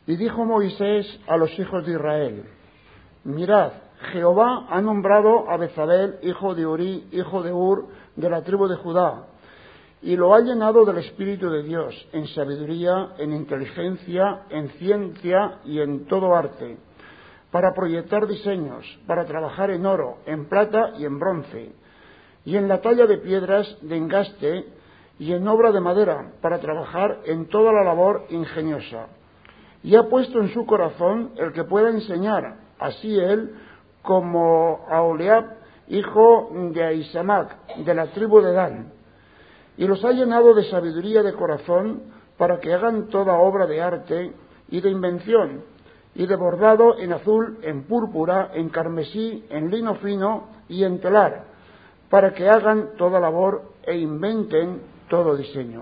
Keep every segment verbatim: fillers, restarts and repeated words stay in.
Y dijo Moisés a los hijos de Israel: mirad, Jehová ha nombrado a Bezalel, hijo de Uri, hijo de Ur, de la tribu de Judá, y lo ha llenado del Espíritu de Dios, en sabiduría, en inteligencia, en ciencia y en todo arte, para proyectar diseños, para trabajar en oro, en plata y en bronce, y en la talla de piedras de engaste y en obra de madera, para trabajar en toda la labor ingeniosa. Y ha puesto en su corazón el que pueda enseñar, así él como a Aholiab, hijo de Ahisamac, de la tribu de Dan, y los ha llenado de sabiduría de corazón para que hagan toda obra de arte y de invención, y de bordado en azul, en púrpura, en carmesí, en lino fino y en telar, para que hagan toda labor e inventen todo diseño.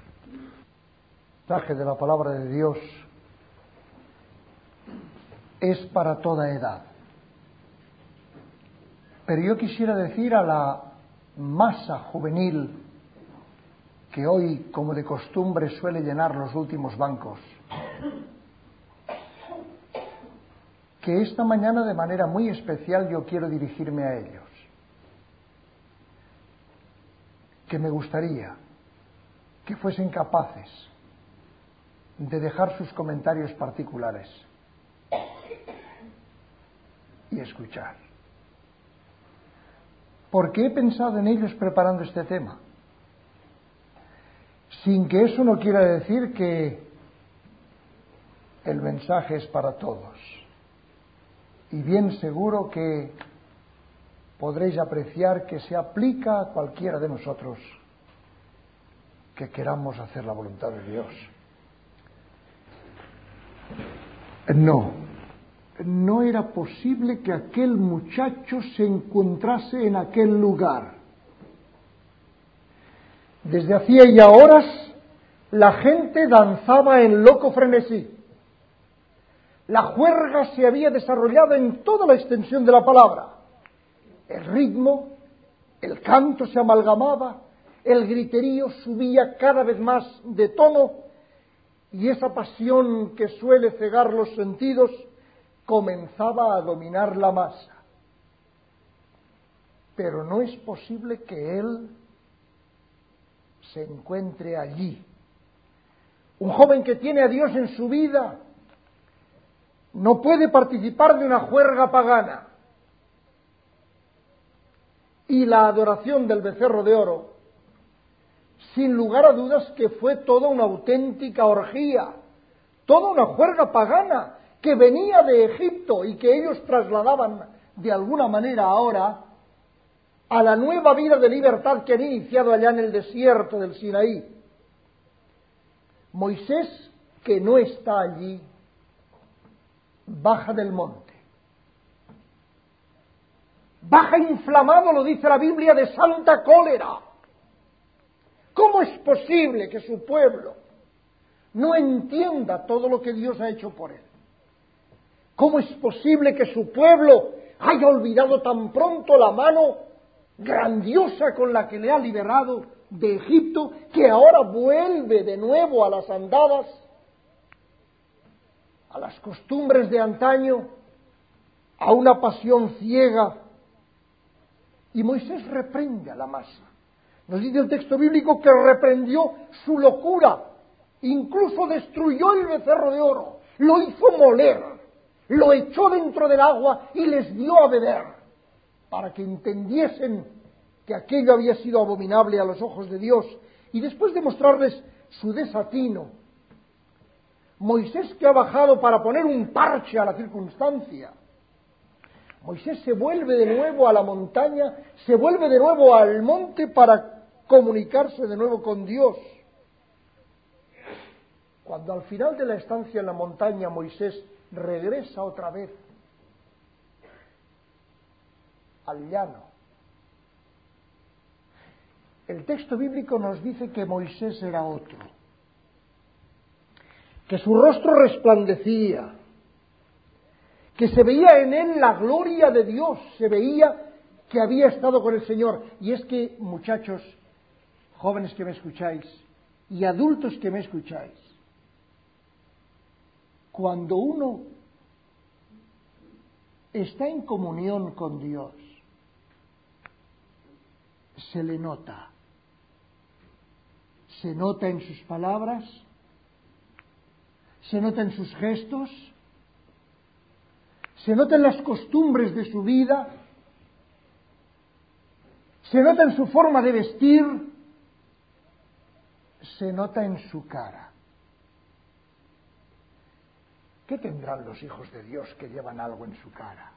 El mensaje de la palabra de Dios es para toda edad. Pero yo quisiera decir a la masa juvenil que hoy, como de costumbre, suele llenar los últimos bancos, que esta mañana de manera muy especial yo quiero dirigirme a ellos, que me gustaría que fuesen capaces de dejar sus comentarios particulares y escuchar. Porque he pensado en ellos preparando este tema, sin que eso no quiera decir que el mensaje es para todos. Y bien seguro que podréis apreciar que se aplica a cualquiera de nosotros que queramos hacer la voluntad de Dios. No, no era posible que aquel muchacho se encontrase en aquel lugar. Desde hacía ya horas la gente danzaba en loco frenesí. La juerga se había desarrollado en toda la extensión de la palabra. El ritmo, el canto se amalgamaba, el griterío subía cada vez más de tono y esa pasión que suele cegar los sentidos comenzaba a dominar la masa. Pero no es posible que él se encuentre allí. Un joven que tiene a Dios en su vida no puede participar de una juerga pagana. Y la adoración del becerro de oro, sin lugar a dudas que fue toda una auténtica orgía, toda una juerga pagana que venía de Egipto y que ellos trasladaban de alguna manera ahora a la nueva vida de libertad que han iniciado allá en el desierto del Sinaí. Moisés, que no está allí, baja del monte. Baja inflamado, lo dice la Biblia, de santa cólera. ¿Cómo es posible que su pueblo no entienda todo lo que Dios ha hecho por él? ¿Cómo es posible que su pueblo haya olvidado tan pronto la mano grandiosa con la que le ha liberado de Egipto, que ahora vuelve de nuevo a las andadas, a las costumbres de antaño, a una pasión ciega? Y Moisés reprende a la masa. Nos dice el texto bíblico que reprendió su locura, incluso destruyó el becerro de oro, lo hizo moler, lo echó dentro del agua y les dio a beber, para que entendiesen que aquello había sido abominable a los ojos de Dios. Y después de mostrarles su desatino, Moisés, que ha bajado para poner un parche a la circunstancia, Moisés se vuelve de nuevo a la montaña, se vuelve de nuevo al monte para comunicarse de nuevo con Dios. Cuando al final de la estancia en la montaña Moisés regresa otra vez al llano, el texto bíblico nos dice que Moisés era otro, que su rostro resplandecía, que se veía en él la gloria de Dios, se veía que había estado con el Señor. Y es que, muchachos, jóvenes que me escucháis, y adultos que me escucháis, Cuando uno está en comunión con Dios, se le nota. Se nota en sus palabras, se nota en sus gestos, se nota en las costumbres de su vida, se nota en su forma de vestir, se nota en su cara. ¿Qué tendrán los hijos de Dios que llevan algo en su cara?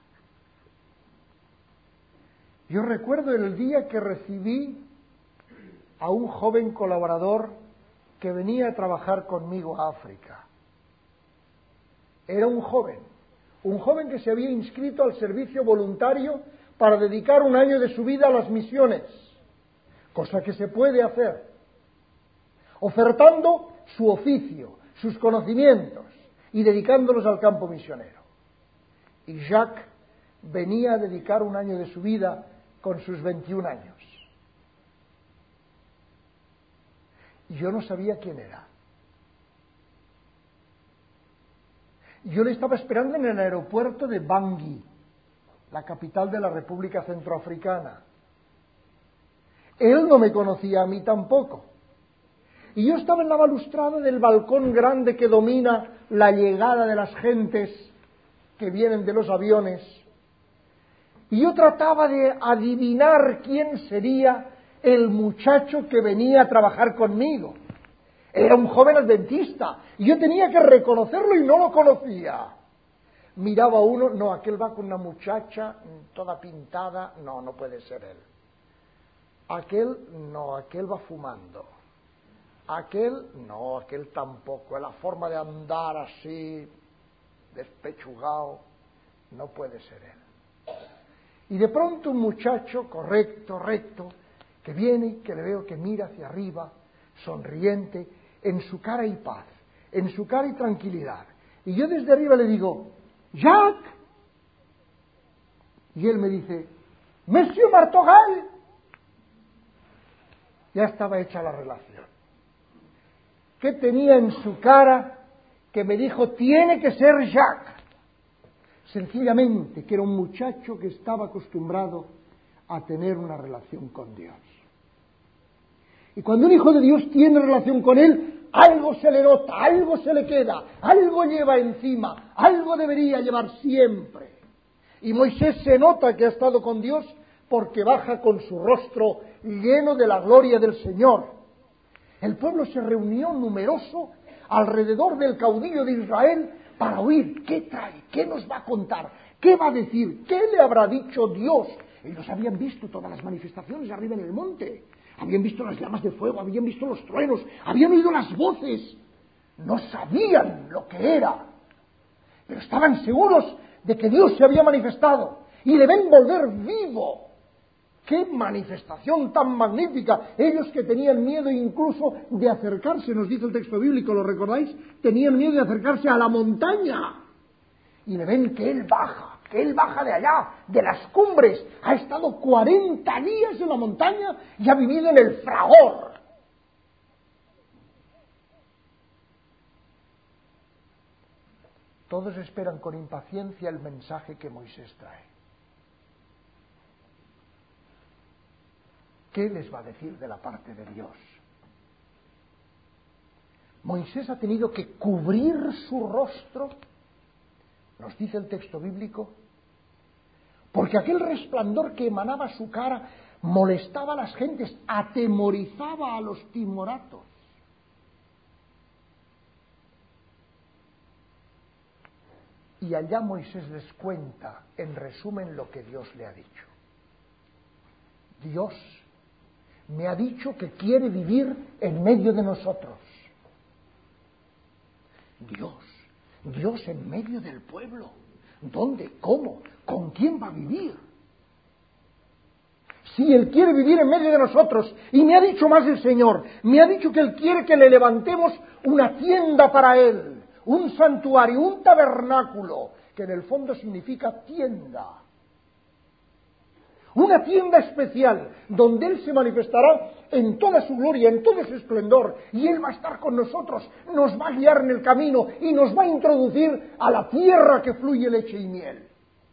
Yo recuerdo el día que recibí a un joven colaborador que venía a trabajar conmigo a África. Era un joven, un joven que se había inscrito al servicio voluntario para dedicar un año de su vida a las misiones, cosa que se puede hacer, ofertando su oficio, sus conocimientos y dedicándolos al campo misionero. Y Jacques venía a dedicar un año de su vida con sus veintiún años. Y yo no sabía quién era. Yo le estaba esperando en el aeropuerto de Bangui, la capital de la República Centroafricana. Él no me conocía a mí tampoco. Y yo estaba en la balustrada del balcón grande que domina la llegada de las gentes que vienen de los aviones. Y yo trataba de adivinar quién sería el muchacho que venía a trabajar conmigo. Era un joven adventista y yo tenía que reconocerlo y no lo conocía. Miraba a uno, no, aquel va con una muchacha toda pintada, no, no puede ser él. Aquel, no, aquel va fumando. Aquel, no, aquel tampoco. La forma de andar así, despechugado, no puede ser él. Y de pronto un muchacho correcto, recto, que viene, que le veo que mira hacia arriba, sonriente, en su cara hay paz, en su cara hay tranquilidad. Y yo desde arriba le digo, Jacques. Y él me dice, Monsieur Martogal. Ya estaba hecha la relación. ¿Qué tenía en su cara que me dijo, tiene que ser Jacques? Sencillamente que era un muchacho que estaba acostumbrado a tener una relación con Dios. Y cuando un hijo de Dios tiene relación con Él, algo se le nota, algo se le queda, algo lleva encima, algo debería llevar siempre. Y Moisés se nota que ha estado con Dios porque baja con su rostro lleno de la gloria del Señor. El pueblo se reunió numeroso alrededor del caudillo de Israel para oír qué trae, qué nos va a contar, qué va a decir, qué le habrá dicho Dios. Ellos habían visto todas las manifestaciones arriba en el monte, habían visto las llamas de fuego, habían visto los truenos, habían oído las voces, no sabían lo que era, pero estaban seguros de que Dios se había manifestado y le ven volver vivo. ¡Qué manifestación tan magnífica! Ellos que tenían miedo incluso de acercarse, nos dice el texto bíblico, ¿lo recordáis? Tenían miedo de acercarse a la montaña. Y le ven que Él baja, que Él baja de allá, de las cumbres. Ha estado cuarenta días en la montaña y ha vivido en el fragor. Todos esperan con impaciencia el mensaje que Moisés trae. ¿Qué les va a decir de la parte de Dios? Moisés ha tenido que cubrir su rostro, nos dice el texto bíblico, porque aquel resplandor que emanaba su cara molestaba a las gentes, atemorizaba a los timoratos. Y allá Moisés les cuenta, en resumen, lo que Dios le ha dicho. Dios me ha dicho que quiere vivir en medio de nosotros. Dios, Dios en medio del pueblo. ¿Dónde? ¿Cómo? ¿Con quién va a vivir? Si Él quiere vivir en medio de nosotros, y me ha dicho más el Señor, me ha dicho que Él quiere que le levantemos una tienda para Él, un santuario, un tabernáculo, que en el fondo significa tienda. una tienda especial donde Él se manifestará en toda su gloria, en todo su esplendor, y Él va a estar con nosotros, nos va a guiar en el camino y nos va a introducir a la tierra que fluye leche y miel.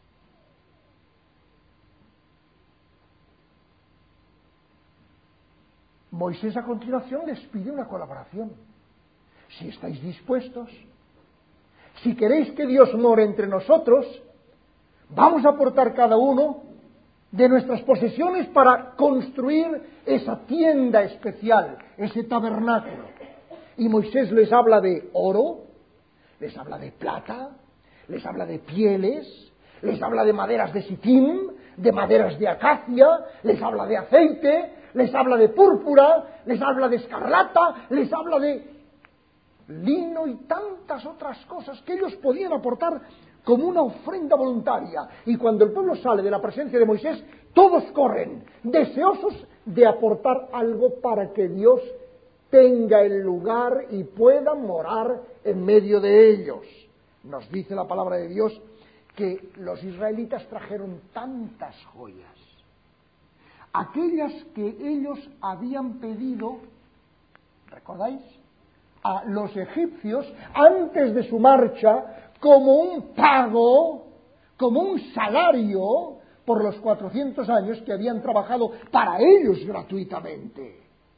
Moisés a continuación les pide una colaboración. Si estáis dispuestos, si queréis que Dios more entre nosotros, vamos a aportar cada uno de nuestras posesiones para construir esa tienda especial, ese tabernáculo. Y Moisés les habla de oro, les habla de plata, les habla de pieles, les habla de maderas de sitín, de maderas de acacia, les habla de aceite, les habla de púrpura, les habla de escarlata, les habla de lino y tantas otras cosas que ellos podían aportar como una ofrenda voluntaria. Y cuando el pueblo sale de la presencia de Moisés, todos corren, deseosos de aportar algo para que Dios tenga el lugar y pueda morar en medio de ellos. Nos dice la palabra de Dios que los israelitas trajeron tantas joyas, aquellas que ellos habían pedido, ¿recordáis?, a los egipcios antes de su marcha, como un pago, como un salario por los cuatrocientos años que habían trabajado para ellos gratuitamente.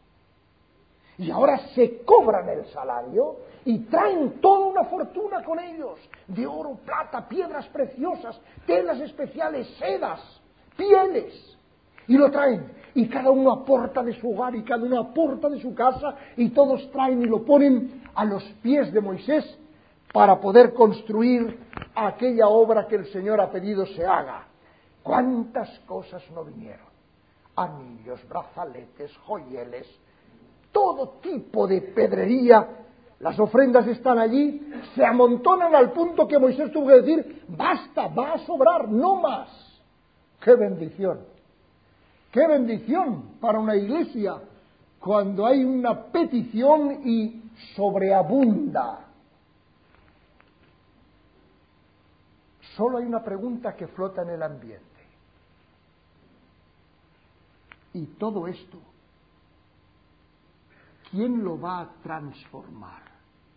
Y ahora se cobran el salario y traen toda una fortuna con ellos, de oro, plata, piedras preciosas, telas especiales, sedas, pieles. Y lo traen, y cada uno aporta de su hogar, y cada uno aporta de su casa, y todos traen y lo ponen a los pies de Moisés para poder construir aquella obra que el Señor ha pedido se haga. ¿Cuántas cosas no vinieron? Anillos, brazaletes, joyeles, todo tipo de pedrería. Las ofrendas están allí, se amontonan al punto que Moisés tuvo que decir, basta, va a sobrar, no más. ¡Qué bendición! ¡Qué bendición para una iglesia cuando hay una petición y sobreabunda! Solo hay una pregunta que flota en el ambiente. Y todo esto, ¿quién lo va a transformar?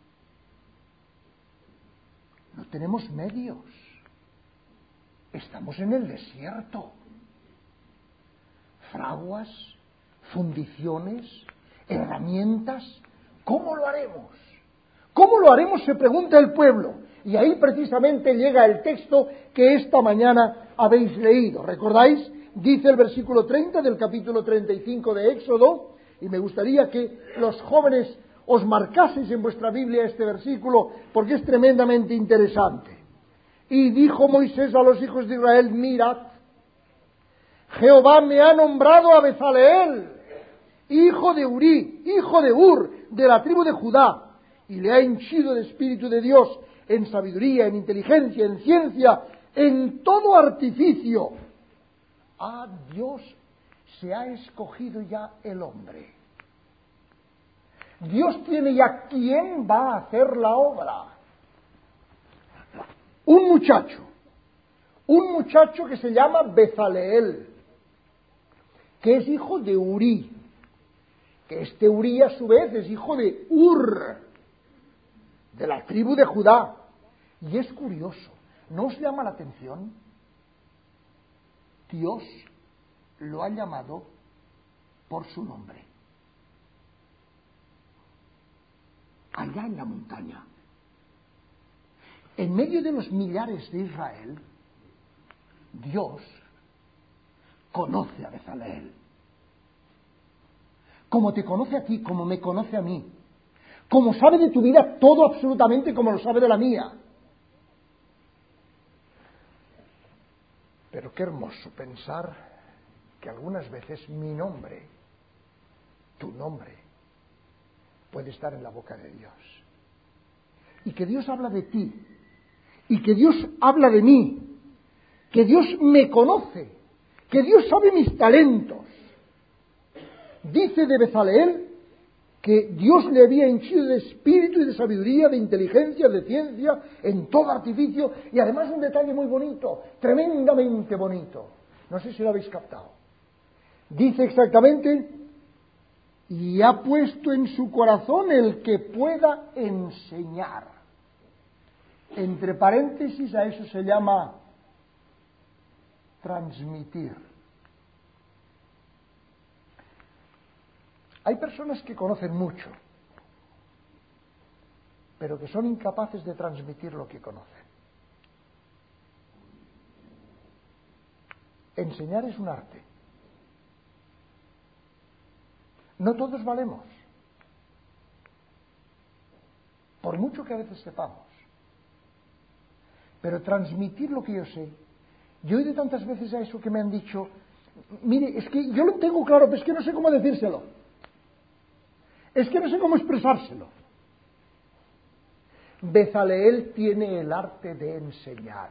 No tenemos medios. Estamos en el desierto. Fraguas, fundiciones, herramientas. ¿Cómo lo haremos? ¿Cómo lo haremos?, se pregunta el pueblo. Y ahí precisamente llega el texto que esta mañana habéis leído. ¿Recordáis? Dice el versículo treinta del capítulo treinta y cinco de Éxodo, y me gustaría que los jóvenes os marcaseis en vuestra Biblia este versículo, porque es tremendamente interesante. Y dijo Moisés a los hijos de Israel, mirad, Jehová me ha nombrado a Bezaleel, hijo de Urí, hijo de Ur, de la tribu de Judá, y le ha henchido de Espíritu de Dios en sabiduría, en inteligencia, en ciencia, en todo artificio. A Dios se ha escogido ya el hombre. Dios tiene ya quién va a hacer la obra. Un muchacho, un muchacho que se llama Bezaleel, que es hijo de Urí, que este Urí a su vez es hijo de Ur, de la tribu de Judá. Y es curioso, ¿no os llama la atención? Dios lo ha llamado por su nombre. Allá en la montaña, en medio de los millares de Israel, Dios conoce a Bezaleel. Como te conoce a ti, como me conoce a mí. Como sabe de tu vida todo absolutamente como lo sabe de la mía. Pero qué hermoso pensar que algunas veces mi nombre, tu nombre, puede estar en la boca de Dios. Y que Dios habla de ti. Y que Dios habla de mí. Que Dios me conoce. Que Dios sabe mis talentos. Dice de Bezaleel que Dios le había henchido de espíritu y de sabiduría, de inteligencia, de ciencia, en todo artificio, y además un detalle muy bonito, tremendamente bonito. No sé si lo habéis captado. Dice exactamente, y ha puesto en su corazón el que pueda enseñar. Entre paréntesis, a eso se llama transmitir. Hay personas que conocen mucho, pero que son incapaces de transmitir lo que conocen. Enseñar es un arte. No todos valemos, por mucho que a veces sepamos. Pero transmitir lo que yo sé. Yo he oído tantas veces a eso que me han dicho, mire, es que yo lo tengo claro, pero es que no sé cómo decírselo. Es que no sé cómo expresárselo. Bezaleel tiene el arte de enseñar.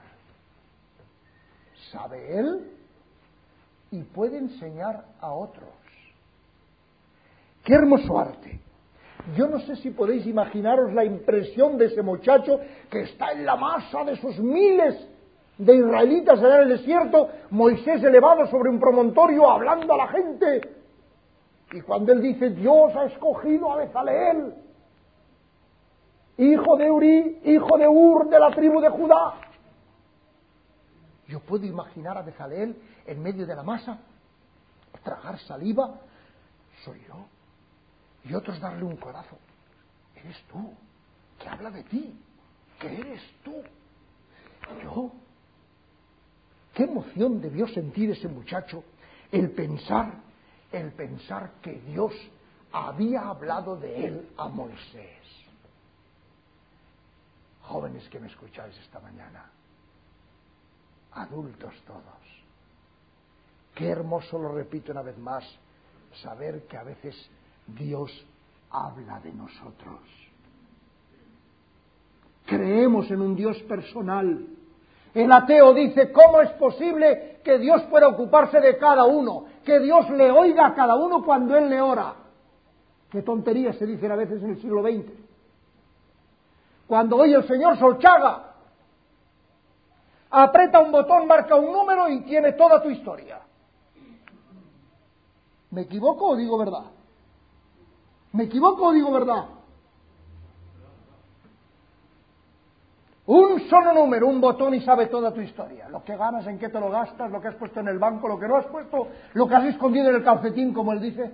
Sabe él y puede enseñar a otros. ¡Qué hermoso arte! Yo no sé si podéis imaginaros la impresión de ese muchacho que está en la masa de esos miles de israelitas allá en el desierto, Moisés elevado sobre un promontorio hablando a la gente. Y cuando él dice, Dios ha escogido a Bezaleel, hijo de Uri, hijo de Ur, de la tribu de Judá. Yo puedo imaginar a Bezaleel en medio de la masa, tragar saliva, soy yo. Y otros darle un codazo. Eres tú, que habla de ti, que eres tú. Yo. Qué emoción debió sentir ese muchacho el pensar, el pensar que Dios había hablado de él a Moisés. Jóvenes que me escucháis esta mañana, adultos todos, qué hermoso, lo repito una vez más, saber que a veces Dios habla de nosotros. Creemos en un Dios personal. El ateo dice, ¿cómo es posible que Dios pueda ocuparse de cada uno? Que Dios le oiga a cada uno cuando Él le ora. Qué tonterías se dicen a veces en el siglo veinte. Cuando oye el señor Solchaga, aprieta un botón, marca un número y tiene toda tu historia. ¿Me equivoco o digo verdad? ¿Me equivoco o digo verdad? Un solo número, un botón y sabe toda tu historia. Lo que ganas, en qué te lo gastas, lo que has puesto en el banco, lo que no has puesto, lo que has escondido en el calcetín, como él dice.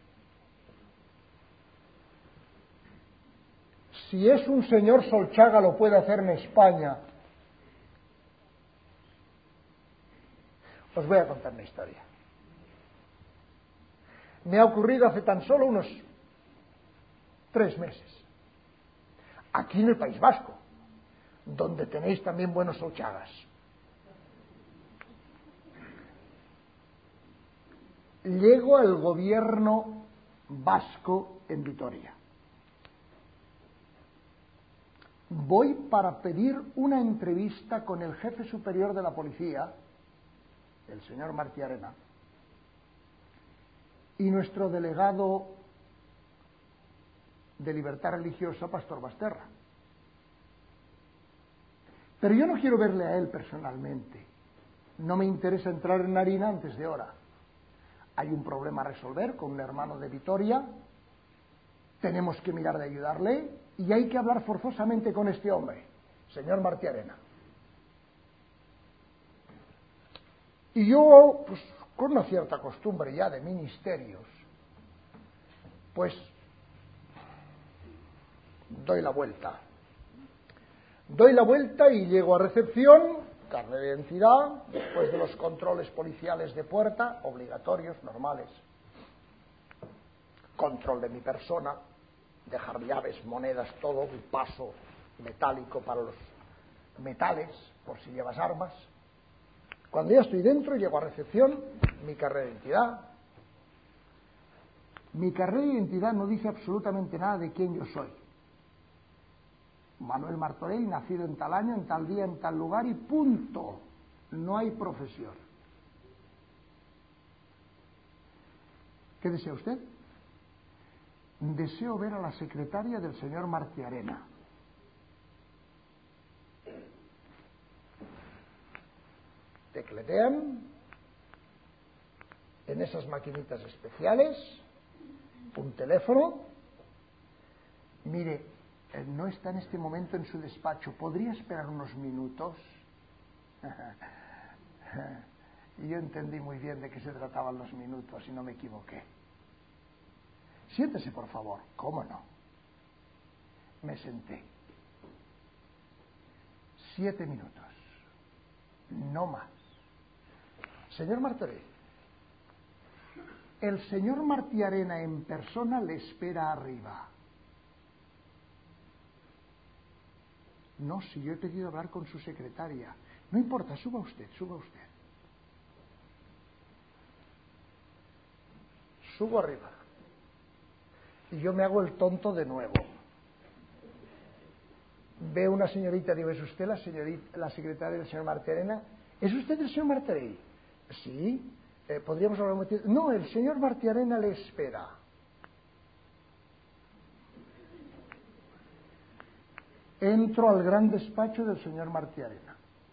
Si es un señor Solchaga, lo puede hacer en España. Os voy a contar una historia. Me ha ocurrido hace tan solo unos tres meses, aquí en el País Vasco, donde tenéis también buenos Solchagas. Llego al gobierno vasco en Vitoria. Voy para pedir una entrevista con el jefe superior de la policía, el señor Martiarena, y nuestro delegado de libertad religiosa, Pastor Basterra. Pero yo no quiero verle a él personalmente. No me interesa entrar en harina antes de hora. Hay un problema a resolver con un hermano de Vitoria. Tenemos que mirar de ayudarle y hay que hablar forzosamente con este hombre, señor Martiarena. Y yo, pues, con una cierta costumbre ya de ministerios, pues doy la vuelta. Doy la vuelta y llego a recepción, carnet de identidad, después de los controles policiales de puerta, obligatorios, normales. Control de mi persona, dejar llaves, monedas, todo, un paso metálico para los metales, por si llevas armas. Cuando ya estoy dentro, llego a recepción, mi carnet de identidad. Mi carnet de identidad no dice absolutamente nada de quién yo soy. Manuel Martorell, nacido en tal año, en tal día, en tal lugar y punto. No hay profesión. ¿Qué desea usted? Deseo ver a la secretaria del señor Martiarena. Tecletean en esas maquinitas especiales, un teléfono. Mire, no está en este momento en su despacho, ¿podría esperar unos minutos? Y yo entendí muy bien de qué se trataban los minutos y no me equivoqué. Siéntese, por favor. ¿Cómo no? Me senté. Siete minutos. No más. Señor Martorell, el señor Martiarena en persona le espera arriba. No, si yo he pedido hablar con su secretaria. No importa, suba usted, suba usted. Subo arriba. Y yo me hago el tonto de nuevo. Veo una señorita, digo, ¿es usted la señorita, la secretaria del señor Martiarena? ¿Es usted el señor Martorell? Sí. Eh, ¿Podríamos hablar un momentito? No, el señor Martiarena le espera. Entro al gran despacho del señor Martiarena.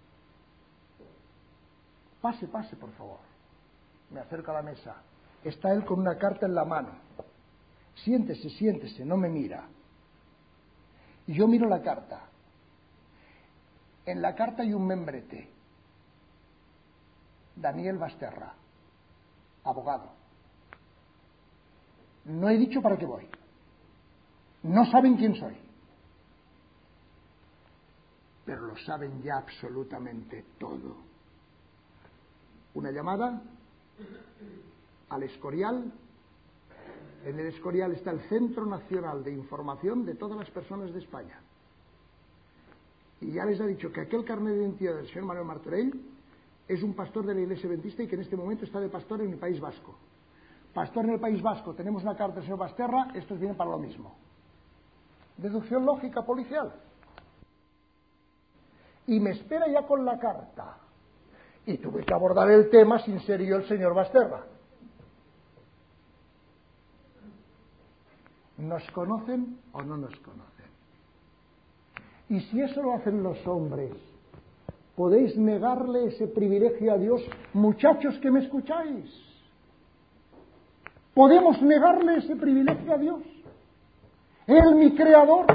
Pase, pase, por favor. Me acerco a la mesa. Está él con una carta en la mano. Siéntese, siéntese, no me mira. Y yo miro la carta. En la carta hay un membrete. Daniel Basterra, abogado. No he dicho para qué voy. No saben quién soy. Pero lo saben ya absolutamente todo. Una llamada al Escorial. En el Escorial está el Centro Nacional de Información de todas las personas de España. Y ya les ha dicho que aquel carnet de identidad del señor Manuel Martorell es un pastor de la Iglesia Adventista y que en este momento está de pastor en el País Vasco. Pastor en el País Vasco, tenemos una carta del señor Basterra, estos vienen para lo mismo. Deducción lógica policial. Y me espera ya con la carta. Y tuve que abordar el tema sin ser yo el señor Basterra. ¿Nos conocen o no nos conocen? Y si eso lo hacen los hombres, ¿podéis negarle ese privilegio a Dios? Muchachos que me escucháis, ¿podemos negarle ese privilegio a Dios? Él, mi creador,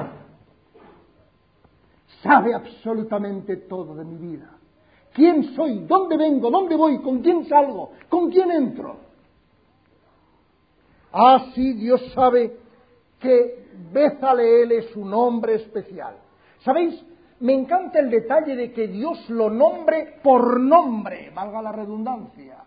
sabe absolutamente todo de mi vida. ¿Quién soy? ¿Dónde vengo? ¿Dónde voy? ¿Con quién salgo? ¿Con quién entro? Ah, sí, Dios sabe que Bezaleel es un hombre especial. ¿Sabéis? Me encanta el detalle de que Dios lo nombre por nombre, valga la redundancia.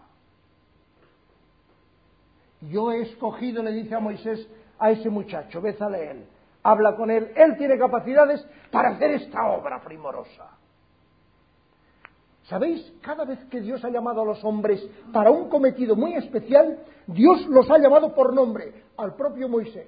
Yo he escogido, le dice a Moisés, a ese muchacho, Bezaleel, habla con él, él tiene capacidades para hacer esta obra primorosa. ¿Sabéis? Cada vez que Dios ha llamado a los hombres para un cometido muy especial, Dios los ha llamado por nombre, al propio Moisés.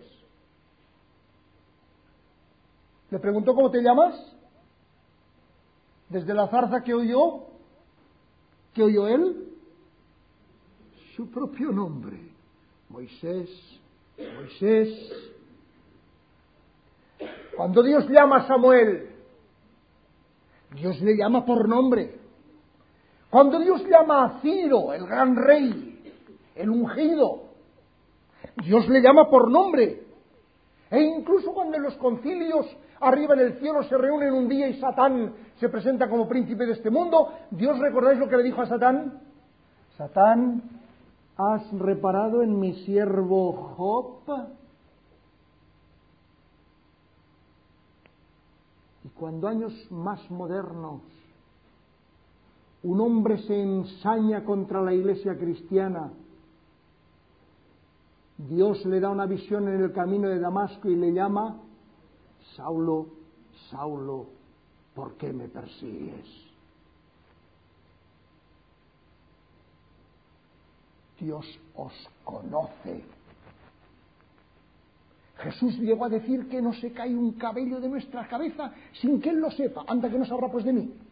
Le preguntó, ¿cómo te llamas? Desde la zarza que oyó, que oyó él, su propio nombre, Moisés, Moisés. Cuando Dios llama a Samuel, Dios le llama por nombre. Cuando Dios llama a Ciro, el gran rey, el ungido, Dios le llama por nombre. E incluso cuando en los concilios arriba en el cielo se reúnen un día y Satán se presenta como príncipe de este mundo, Dios, ¿recordáis lo que le dijo a Satán? Satán, ¿has reparado en mi siervo Job? Y cuando años más modernos un hombre se ensaña contra la iglesia cristiana, Dios le da una visión en el camino de Damasco y le llama: Saulo, Saulo, ¿por qué me persigues? Dios os conoce. Jesús llegó a decir que no se cae un cabello de nuestra cabeza sin que Él lo sepa. Anda, que no sabrá pues de mí.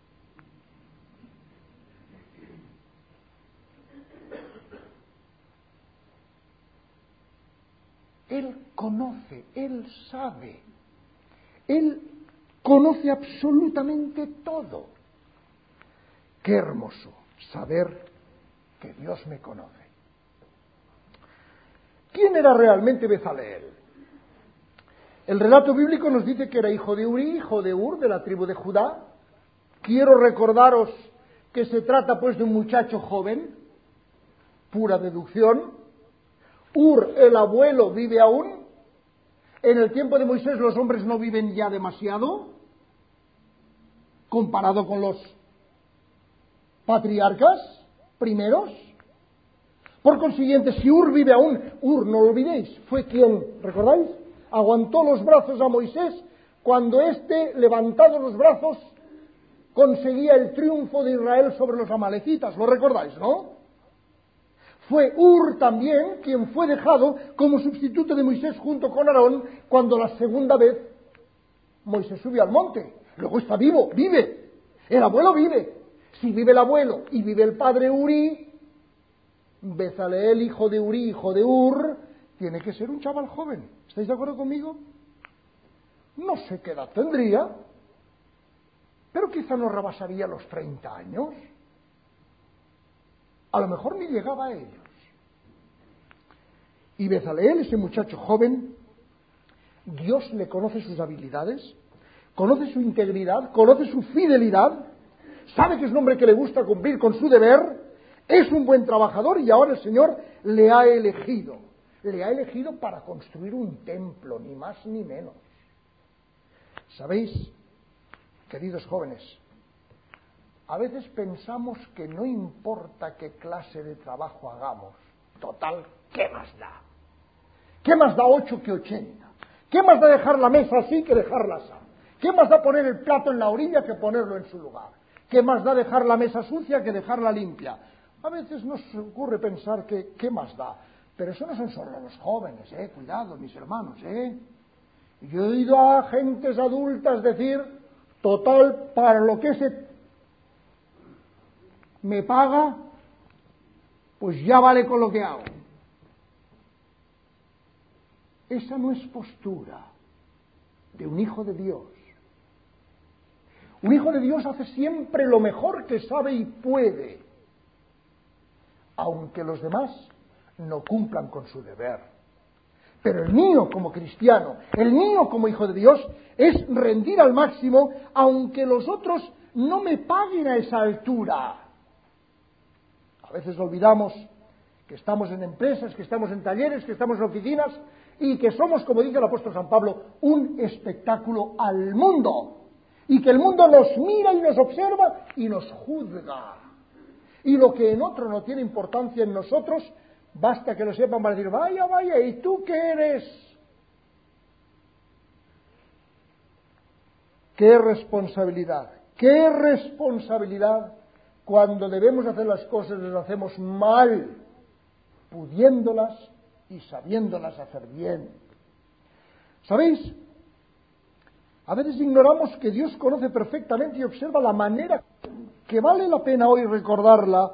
Él conoce, Él sabe, Él conoce absolutamente todo. Qué hermoso saber que Dios me conoce. ¿Quién era realmente Bezaleel? El relato bíblico nos dice que era hijo de Uri, hijo de Ur, de la tribu de Judá. Quiero recordaros que se trata pues de un muchacho joven, pura deducción. Ur, el abuelo, vive aún. En el tiempo de Moisés los hombres no viven ya demasiado, comparado con los patriarcas primeros. Por consiguiente, si Ur vive aún, Ur, no lo olvidéis, fue quien, ¿recordáis?, aguantó los brazos a Moisés cuando éste, levantados los brazos, conseguía el triunfo de Israel sobre los amalecitas. ¿Lo recordáis, no? Fue Ur también quien fue dejado como sustituto de Moisés junto con Aarón cuando la segunda vez Moisés subió al monte. Luego está vivo, vive. El abuelo vive. Si vive el abuelo y vive el padre Uri, Bezaleel, hijo de Uri, hijo de Ur, tiene que ser un chaval joven. ¿Estáis de acuerdo conmigo? No sé qué edad tendría, pero quizá no rebasaría los treinta años. A lo mejor ni llegaba a ellos. Y Bezaleel, ese muchacho joven, Dios le conoce sus habilidades, conoce su integridad, conoce su fidelidad, sabe que es un hombre que le gusta cumplir con su deber, es un buen trabajador y ahora el Señor le ha elegido. Le ha elegido para construir un templo, ni más ni menos. ¿Sabéis, queridos jóvenes? A veces pensamos que no importa qué clase de trabajo hagamos. Total, ¿qué más da? ¿Qué más da ocho que ochenta? ¿Qué más da dejar la mesa así que dejarla así? ¿Qué más da poner el plato en la orilla que ponerlo en su lugar? ¿Qué más da dejar la mesa sucia que dejarla limpia? A veces nos ocurre pensar que ¿qué más da? Pero eso no son solo los jóvenes, eh, cuidado, mis hermanos, eh. Yo he oído a gentes adultas decir, total, para lo que se me paga, pues ya vale con lo que hago. Esa no es postura de un hijo de Dios. Un hijo de Dios hace siempre lo mejor que sabe y puede, aunque los demás no cumplan con su deber. Pero el mío como cristiano, el mío como hijo de Dios, es rendir al máximo, aunque los otros no me paguen a esa altura. A veces olvidamos que estamos en empresas, que estamos en talleres, que estamos en oficinas y que somos, como dice el apóstol San Pablo, un espectáculo al mundo. Y que el mundo nos mira y nos observa y nos juzga. Y lo que en otro no tiene importancia en nosotros, basta que lo sepan para decir, vaya, vaya, ¿y tú qué eres? ¡Qué responsabilidad! ¡Qué responsabilidad! Cuando debemos hacer las cosas las hacemos mal, pudiéndolas y sabiéndolas hacer bien. ¿Sabéis? A veces ignoramos que Dios conoce perfectamente y observa la manera que vale la pena hoy recordarla.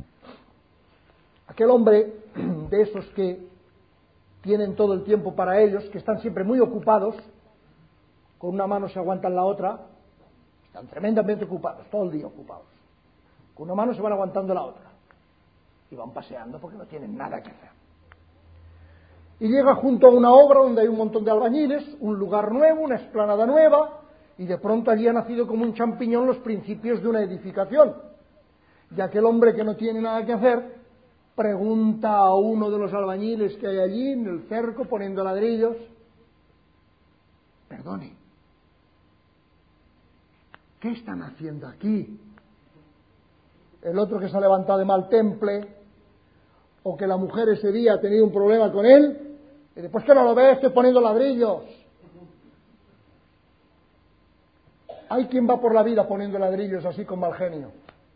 Aquel hombre de esos que tienen todo el tiempo para ellos, que están siempre muy ocupados, con una mano se aguantan la otra, están tremendamente ocupados, todo el día ocupados. Con una mano se van aguantando la otra y van paseando porque no tienen nada que hacer. Y llega junto a una obra donde hay un montón de albañiles, un lugar nuevo, una explanada nueva, y de pronto allí ha nacido como un champiñón los principios de una edificación. Y aquel hombre que no tiene nada que hacer pregunta a uno de los albañiles que hay allí en el cerco poniendo ladrillos, perdone, ¿qué están haciendo aquí? El otro que se ha levantado de mal temple, o que la mujer ese día ha tenido un problema con él, y después que no lo ve, estoy poniendo ladrillos. Hay quien va por la vida poniendo ladrillos así con mal genio.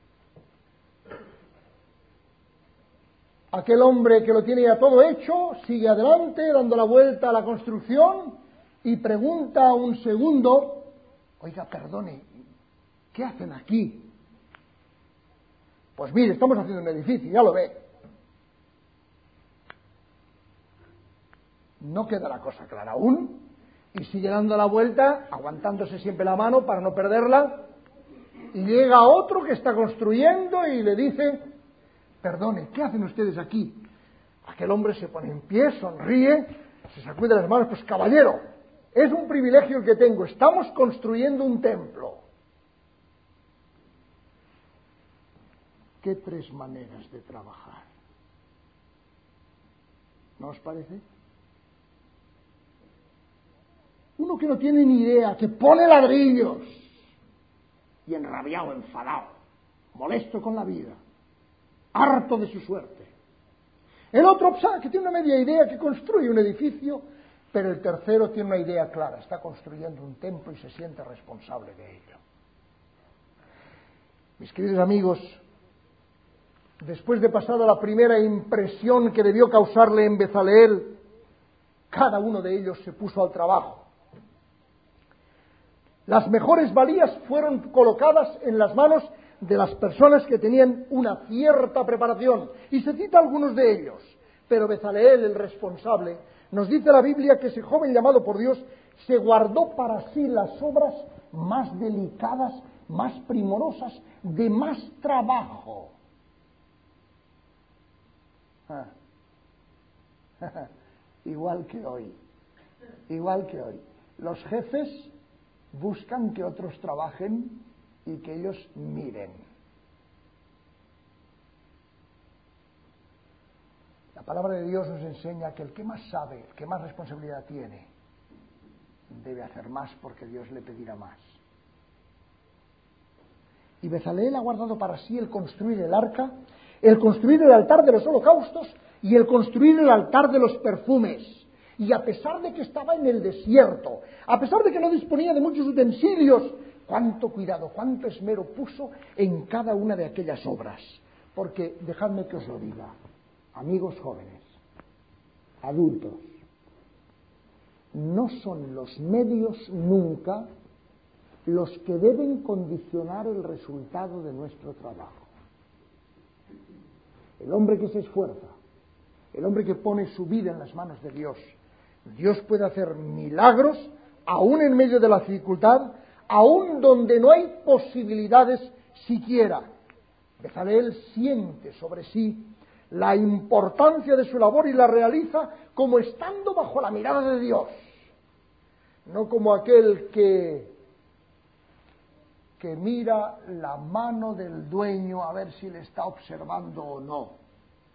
Aquel hombre que lo tiene ya todo hecho, sigue adelante, dando la vuelta a la construcción, y pregunta a un segundo, oiga, perdone, ¿qué hacen aquí? Pues mire, estamos haciendo un edificio, ya lo ve. No queda la cosa clara aún, y sigue dando la vuelta, aguantándose siempre la mano para no perderla, y llega otro que está construyendo y le dice, perdone, ¿qué hacen ustedes aquí? Aquel hombre se pone en pie, sonríe, se sacude las manos, pues caballero, es un privilegio el que tengo, estamos construyendo un templo. ¿Qué tres maneras de trabajar? ¿No os parece? Uno que no tiene ni idea, que pone ladrillos y enrabiado, enfadado, molesto con la vida, harto de su suerte. El otro, que tiene una media idea, que construye un edificio, pero el tercero tiene una idea clara, está construyendo un templo y se siente responsable de ello. Mis queridos amigos, después de pasada la primera impresión que debió causarle en Bezaleel, cada uno de ellos se puso al trabajo. Las mejores valías fueron colocadas en las manos de las personas que tenían una cierta preparación, y se cita algunos de ellos, pero Bezaleel, el responsable, nos dice la Biblia que ese joven llamado por Dios se guardó para sí las obras más delicadas, más primorosas, de más trabajo. Ah. Igual que hoy, igual que hoy. Los jefes buscan que otros trabajen y que ellos miren. La palabra de Dios nos enseña que el que más sabe, el que más responsabilidad tiene, debe hacer más porque Dios le pedirá más. Y Bezaleel ha guardado para sí el construir el arca, el construir el altar de los holocaustos y el construir el altar de los perfumes. Y a pesar de que estaba en el desierto, a pesar de que no disponía de muchos utensilios, cuánto cuidado, cuánto esmero puso en cada una de aquellas obras. Porque, dejadme que os lo diga, amigos jóvenes, adultos, no son los medios nunca los que deben condicionar el resultado de nuestro trabajo. El hombre que se esfuerza, el hombre que pone su vida en las manos de Dios, Dios puede hacer milagros, aún en medio de la dificultad, aún donde no hay posibilidades siquiera. Bezaleel siente sobre sí la importancia de su labor y la realiza como estando bajo la mirada de Dios, no como aquel que, que mira la mano del dueño a ver si le está observando o no.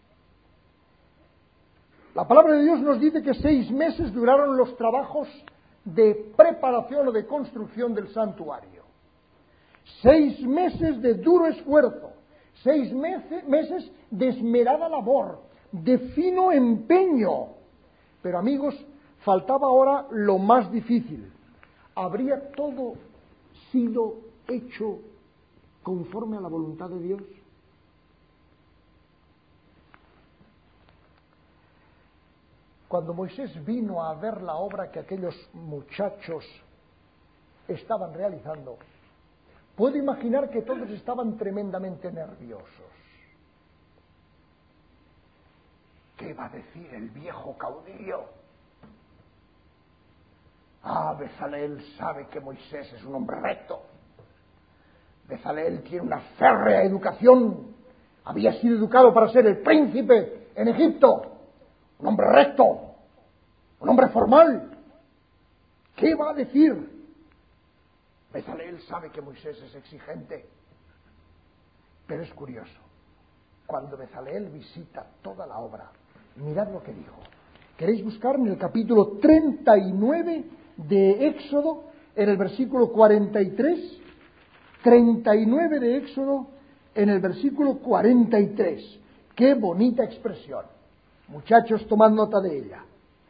La palabra de Dios nos dice que seis meses duraron los trabajos de preparación o de construcción del santuario. Seis meses de duro esfuerzo, seis meses de esmerada labor, de fino empeño. Pero amigos, faltaba ahora lo más difícil. ¿Habría todo sido hecho conforme a la voluntad de Dios? Cuando Moisés vino a ver la obra que aquellos muchachos estaban realizando, puedo imaginar que todos estaban tremendamente nerviosos. ¿Qué va a decir el viejo caudillo? Ah, Bezaleel sabe que Moisés es un hombre recto. Bezaleel tiene una férrea educación. Había sido educado para ser el príncipe en Egipto. Un hombre recto, un hombre formal. ¿Qué va a decir? Bezaleel sabe que Moisés es exigente. Pero es curioso. Cuando Bezaleel visita toda la obra, mirad lo que dijo. ¿Queréis buscar en el capítulo treinta y nueve de Éxodo, en el versículo cuarenta y tres? treinta y nueve de Éxodo, en el versículo cuarenta y tres. ¡Qué bonita expresión! Muchachos, tomad nota de ella.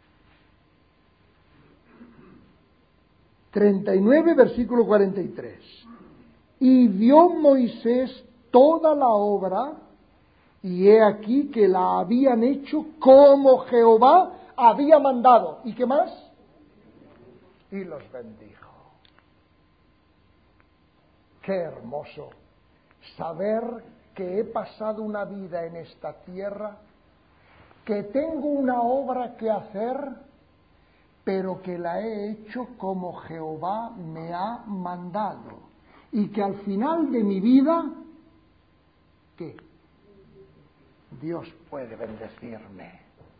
treinta y nueve, versículo cuarenta y tres. Y vio Moisés toda la obra, y he aquí que la habían hecho como Jehová había mandado. ¿Y qué más? Y los bendijo. Qué hermoso saber que he pasado una vida en esta tierra, que tengo una obra que hacer, pero que la he hecho como Jehová me ha mandado. Y que al final de mi vida, ¿qué? Dios puede bendecirme.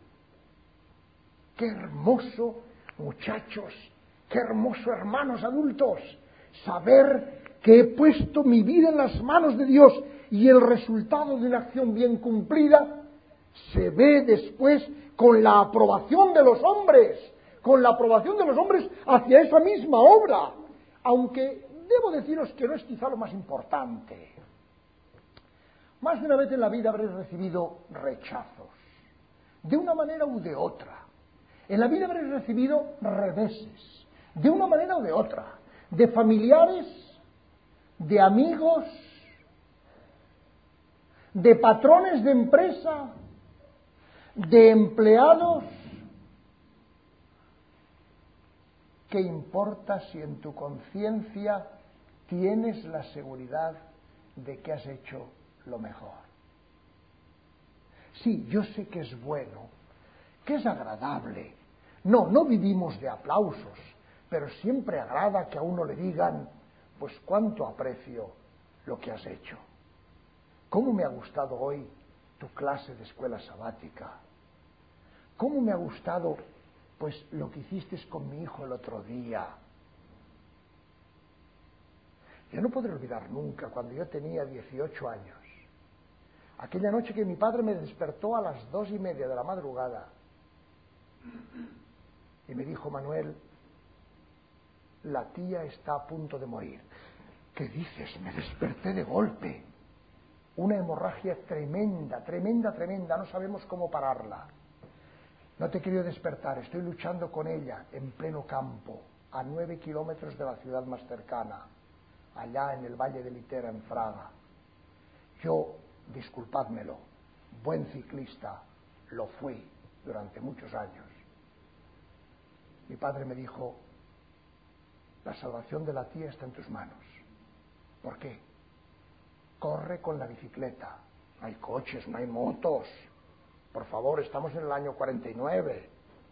Qué hermoso, muchachos, qué hermoso, hermanos adultos, saber que he puesto mi vida en las manos de Dios y el resultado de una acción bien cumplida se ve después con la aprobación de los hombres, con la aprobación de los hombres hacia esa misma obra, aunque debo deciros que no es quizá lo más importante. Más de una vez en la vida habréis recibido rechazos, de una manera u de otra. En la vida habréis recibido reveses, de una manera u de otra, de familiares, de amigos, de patrones de empresa, de empleados. ¿Qué importa si en tu conciencia tienes la seguridad de que has hecho lo mejor? Sí, yo sé que es bueno, que es agradable. No, no vivimos de aplausos, pero siempre agrada que a uno le digan, pues cuánto aprecio lo que has hecho. ¿Cómo me ha gustado hoy tu clase de escuela sabática? ¿Cómo me ha gustado, pues, lo que hiciste con mi hijo el otro día? Yo no podré olvidar nunca cuando yo tenía dieciocho años, aquella noche que mi padre me despertó a las dos y media de la madrugada y me dijo: Manuel, la tía está a punto de morir. ¿Qué dices? Me desperté de golpe. Una hemorragia tremenda, tremenda, tremenda, no sabemos cómo pararla. No te he querido despertar, estoy luchando con ella en pleno campo, a nueve kilómetros de la ciudad más cercana, allá en el Valle de Litera, en Fraga. Yo, disculpadmelo, buen ciclista, lo fui durante muchos años. Mi padre me dijo: la salvación de la tía está en tus manos. ¿Por qué? Corre con la bicicleta. No hay coches, no hay motos. Por favor, estamos en el año cuarenta y nueve.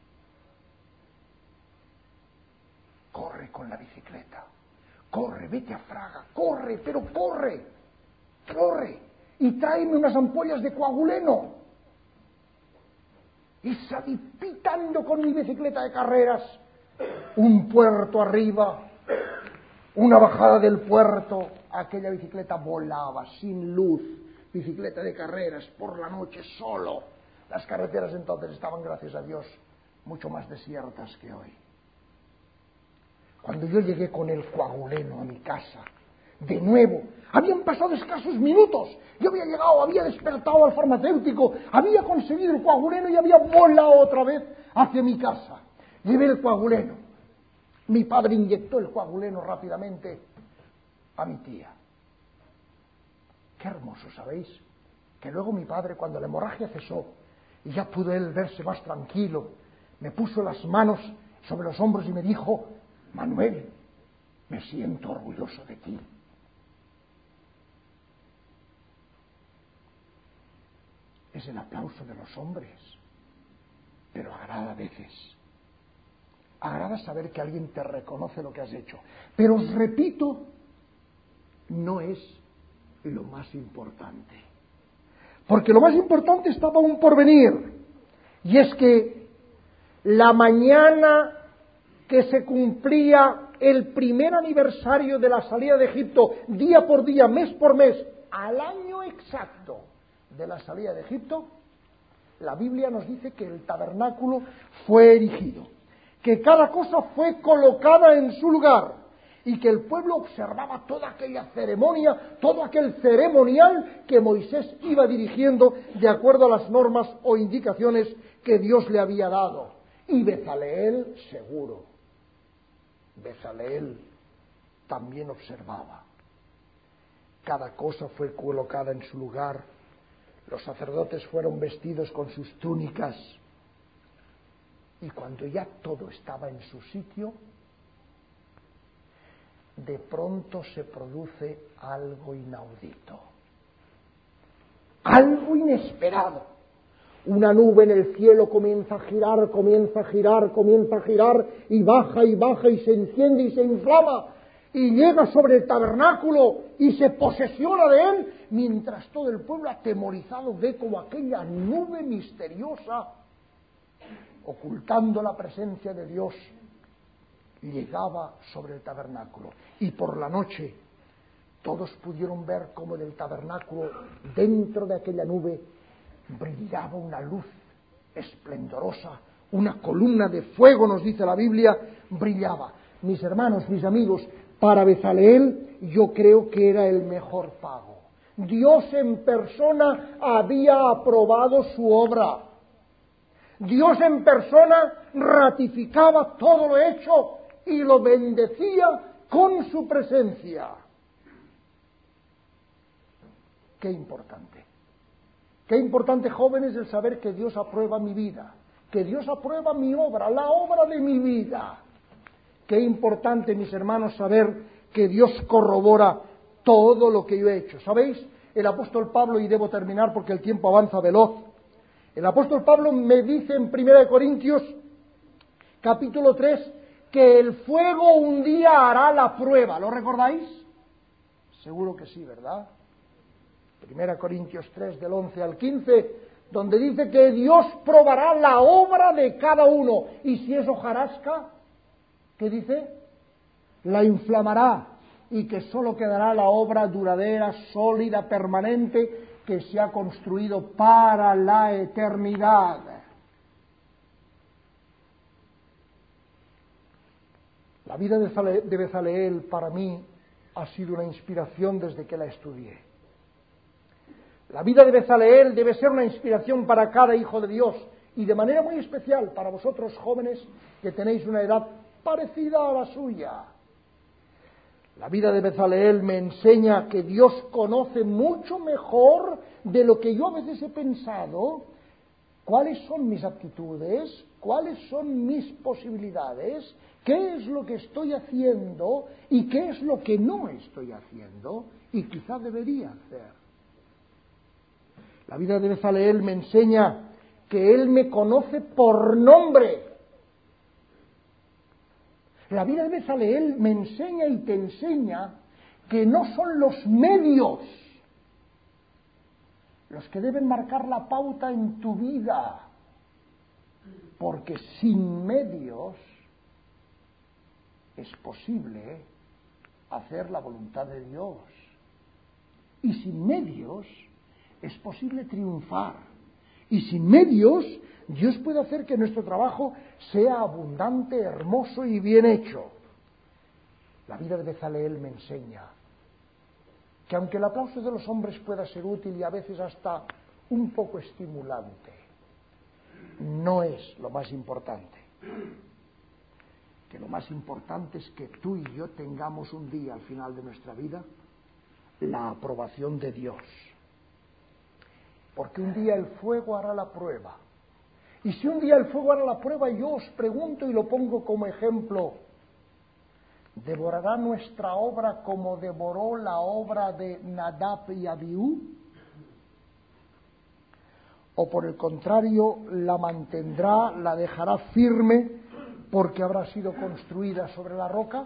Corre con la bicicleta. Corre, vete a Fraga. Corre, pero corre. Corre. Y tráeme unas ampollas de coaguleno. Y salí pitando con mi bicicleta de carreras. Un puerto arriba, una bajada del puerto. Aquella bicicleta volaba sin luz. Bicicleta de carreras por la noche solo. Las carreteras entonces estaban, gracias a Dios, mucho más desiertas que hoy. Cuando yo llegué con el coaguleno a mi casa, de nuevo, habían pasado escasos minutos. Yo había llegado, había despertado al farmacéutico, había conseguido el coaguleno y había volado otra vez hacia mi casa. Llevé el coaguleno. Mi padre inyectó el coaguleno rápidamente a mi tía. Qué hermoso, ¿sabéis? Que luego mi padre, cuando la hemorragia cesó y ya pudo él verse más tranquilo, me puso las manos sobre los hombros y me dijo: Manuel, me siento orgulloso de ti. Es el aplauso de los hombres, pero agrada a veces. Agrada saber que alguien te reconoce lo que has hecho. Pero os repito, no es lo más importante. Porque lo más importante estaba aún por venir. Y es que la mañana que se cumplía el primer aniversario de la salida de Egipto, día por día, mes por mes, al año exacto de la salida de Egipto, la Biblia nos dice que el tabernáculo fue erigido, que cada cosa fue colocada en su lugar y que el pueblo observaba toda aquella ceremonia, todo aquel ceremonial que Moisés iba dirigiendo de acuerdo a las normas o indicaciones que Dios le había dado. Y Bezaleel seguro, Bezaleel también observaba. Cada cosa fue colocada en su lugar. Los sacerdotes fueron vestidos con sus túnicas. Y cuando ya todo estaba en su sitio, de pronto se produce algo inaudito, algo inesperado. Una nube en el cielo comienza a girar, comienza a girar, comienza a girar, y baja y baja y se enciende y se inflama, y llega sobre el tabernáculo y se posesiona de él, mientras todo el pueblo atemorizado ve como aquella nube misteriosa ocultando la presencia de Dios, llegaba sobre el tabernáculo. Y por la noche todos pudieron ver cómo del tabernáculo, dentro de aquella nube, brillaba una luz esplendorosa, una columna de fuego, nos dice la Biblia, brillaba. Mis hermanos, mis amigos, para Bezaleel yo creo que era el mejor pago. Dios en persona había aprobado su obra. Dios en persona ratificaba todo lo hecho y lo bendecía con su presencia. Qué importante. Qué importante, jóvenes, el saber que Dios aprueba mi vida, que Dios aprueba mi obra, la obra de mi vida. Qué importante, mis hermanos, saber que Dios corrobora todo lo que yo he hecho. ¿Sabéis? El apóstol Pablo, y debo terminar porque el tiempo avanza veloz, el apóstol Pablo me dice en primera de Corintios, capítulo tres, que el fuego un día hará la prueba. ¿Lo recordáis? Seguro que sí, ¿verdad? primera Corintios tres, del once al quince, donde dice que Dios probará la obra de cada uno. Y si es hojarasca, ¿qué dice? La inflamará, y que sólo quedará la obra duradera, sólida, permanente, que se ha construido para la eternidad. La vida de Bezaleel para mí ha sido una inspiración desde que la estudié. La vida de Bezaleel debe ser una inspiración para cada hijo de Dios, y de manera muy especial para vosotros jóvenes que tenéis una edad parecida a la suya. La vida de Bezaleel me enseña que Dios conoce mucho mejor de lo que yo a veces he pensado cuáles son mis aptitudes, cuáles son mis posibilidades, qué es lo que estoy haciendo y qué es lo que no estoy haciendo y quizá debería hacer. La vida de Bezaleel me enseña que Él me conoce por nombre. La vida de Bezaleel me enseña y te enseña que no son los medios los que deben marcar la pauta en tu vida, porque sin medios es posible hacer la voluntad de Dios, y sin medios es posible triunfar, y sin medios Dios puede hacer que nuestro trabajo sea abundante, hermoso y bien hecho. La vida de Bezaleel me enseña que aunque el aplauso de los hombres pueda ser útil y a veces hasta un poco estimulante, no es lo más importante. Que lo más importante es que tú y yo tengamos un día al final de nuestra vida la aprobación de Dios. Porque un día el fuego hará la prueba. Y si un día el fuego hará la prueba, yo os pregunto y lo pongo como ejemplo, ¿devorará nuestra obra como devoró la obra de Nadab y Abiú? ¿O por el contrario la mantendrá, la dejará firme porque habrá sido construida sobre la roca?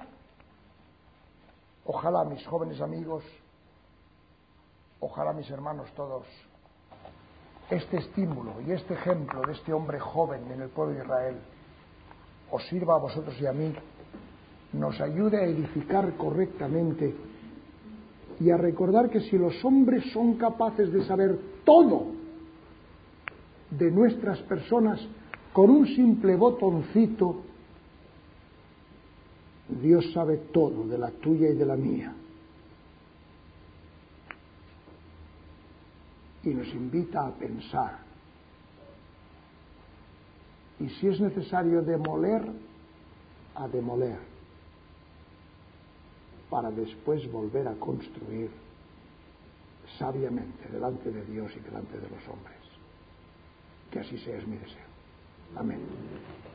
Ojalá, mis jóvenes amigos, ojalá, mis hermanos todos, este estímulo y este ejemplo de este hombre joven en el pueblo de Israel os sirva a vosotros y a mí, nos ayude a edificar correctamente y a recordar que si los hombres son capaces de saber todo de nuestras personas con un simple botoncito, Dios sabe todo de la tuya y de la mía. Y nos invita a pensar. Y si es necesario demoler, a demoler, para después volver a construir sabiamente delante de Dios y delante de los hombres. Que así sea es mi deseo. Amén.